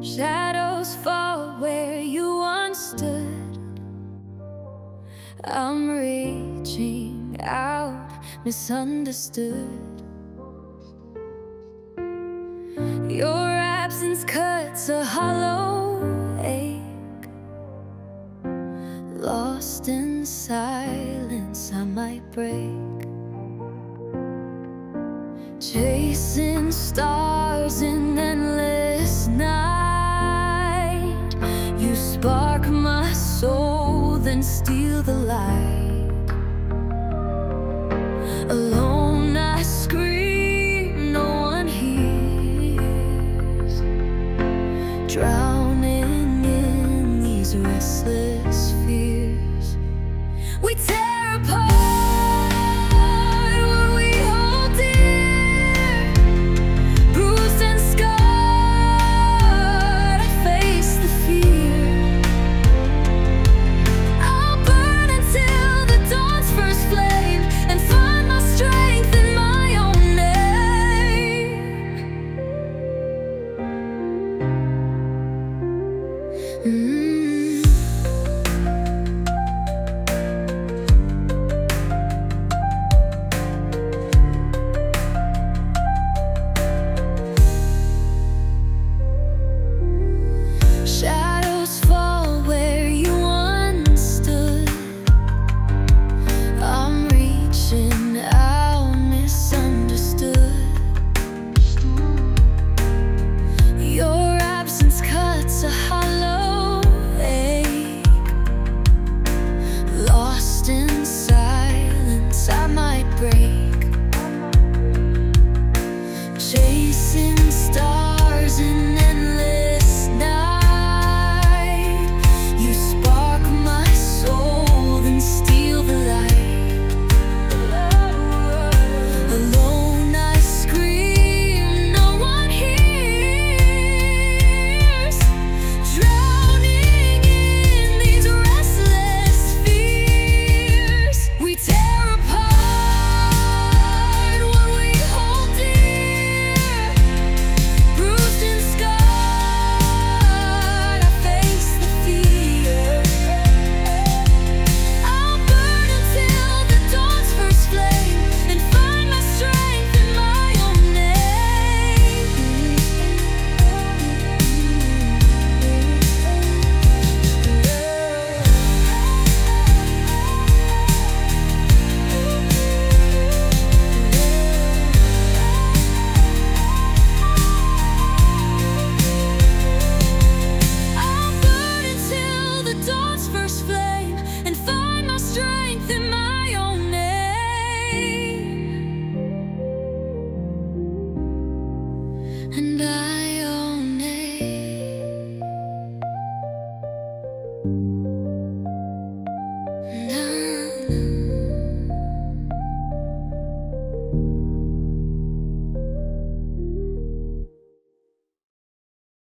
Shadows fall where you once stood. I'm reaching out, misunderstood. Your absence cuts a hollow ache. Lost in silence, I might break. Chasing stars in endless night, you spark my soul, then steal the light. Alone I scream, no one hears, drowning in these restless fears. We tear apart.